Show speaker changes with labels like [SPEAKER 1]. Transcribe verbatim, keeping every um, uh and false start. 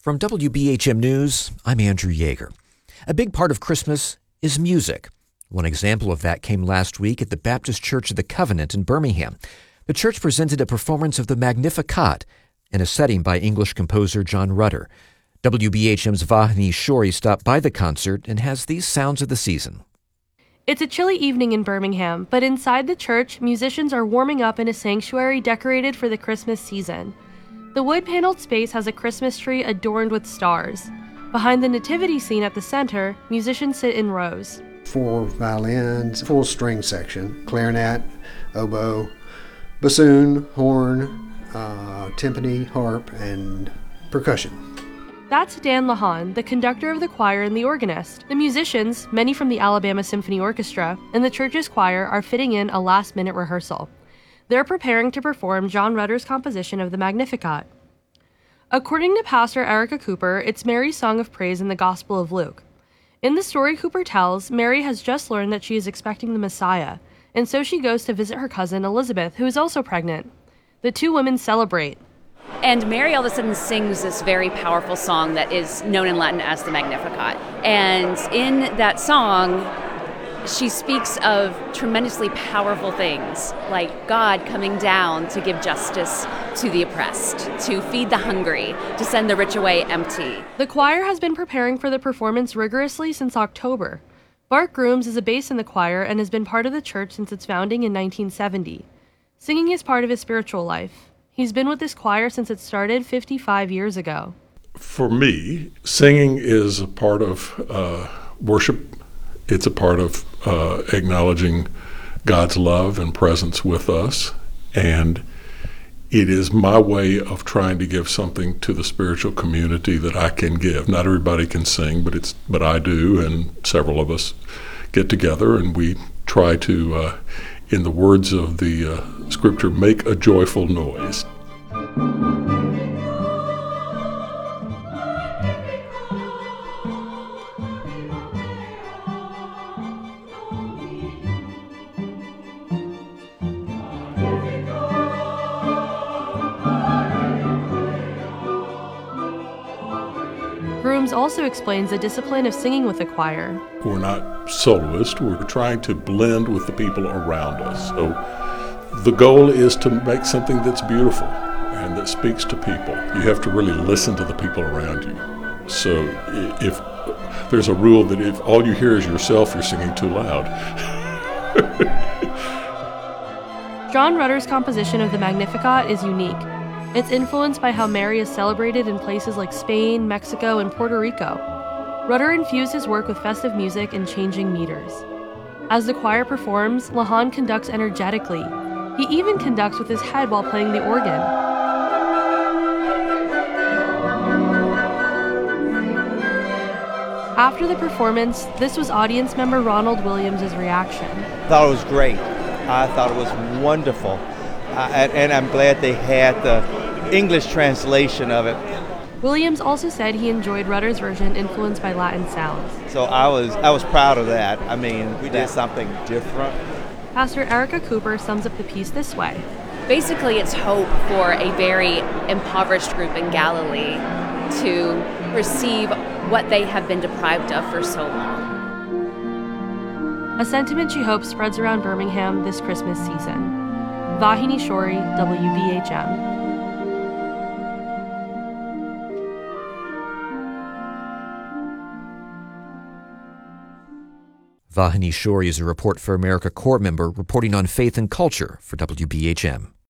[SPEAKER 1] From W B H M News, I'm Andrew Yeager. A big part of Christmas is music. One example of that came last week at the Baptist Church of the Covenant in Birmingham. The church presented a performance of the Magnificat in a setting by English composer John Rutter. W B H M's Vahini Shori stopped by the concert and has these sounds of the season.
[SPEAKER 2] It's a chilly evening in Birmingham, but inside the church, musicians are warming up in a sanctuary decorated for the Christmas season. The wood-paneled space has a Christmas tree adorned with stars. Behind the nativity scene at the center, musicians sit in rows.
[SPEAKER 3] Four violins, full string section, clarinet, oboe, bassoon, horn, uh, timpani, harp, and percussion.
[SPEAKER 2] That's Dan Lahan, the conductor of the choir and the organist. The musicians, many from the Alabama Symphony Orchestra, and the church's choir are fitting in a last-minute rehearsal. They're preparing to perform John Rutter's composition of the Magnificat. According to Pastor Erica Cooper, it's Mary's song of praise in the Gospel of Luke. In the story Cooper tells, Mary has just learned that she is expecting the Messiah, and so she goes to visit her cousin Elizabeth, who is also pregnant. The two women celebrate.
[SPEAKER 4] And Mary all of a sudden sings this very powerful song that is known in Latin as the Magnificat. And in that song, she speaks of tremendously powerful things, like God coming down to give justice to the oppressed, to feed the hungry, to send the rich away empty.
[SPEAKER 2] The choir has been preparing for the performance rigorously since October. Bart Grooms is a bass in the choir and has been part of the church since its founding in nineteen seventy. Singing is part of his spiritual life. He's been with this choir since it started fifty-five years ago.
[SPEAKER 5] For me, singing is a part of uh, worship. It's a part of uh, acknowledging God's love and presence with us, and it is my way of trying to give something to the spiritual community that I can give. Not everybody can sing, but it's but I do, and several of us get together and we try to, uh, in the words of the uh, scripture, make a joyful noise.
[SPEAKER 2] Grooms also explains the discipline of singing with the choir.
[SPEAKER 5] We're not soloists. We're trying to blend with the people around us. So the goal is to make something that's beautiful and that speaks to people. You have to really listen to the people around you. So if there's a rule that if all you hear is yourself, you're singing too loud.
[SPEAKER 2] John Rutter's composition of the Magnificat is unique. It's influenced by how Mary is celebrated in places like Spain, Mexico, and Puerto Rico. Rutter infused his work with festive music and changing meters. As the choir performs, Lahan conducts energetically. He even conducts with his head while playing the organ. After the performance, this was audience member Ronald Williams' reaction.
[SPEAKER 6] I thought it was great. I thought it was wonderful. Uh, and, and I'm glad they had the English translation of it.
[SPEAKER 2] Williams also said he enjoyed Rutter's version influenced by Latin sounds.
[SPEAKER 6] So I was I was proud of that. I mean, we did something different.
[SPEAKER 2] Pastor Erica Cooper sums up the piece this way.
[SPEAKER 4] Basically, it's hope for a very impoverished group in Galilee to receive what they have been deprived of for so long.
[SPEAKER 2] A sentiment she hopes spreads around Birmingham this Christmas season. Vahini Shori, W B H M.
[SPEAKER 1] Vahini Shori is a Report for America Corps member reporting on faith and culture for W B H M.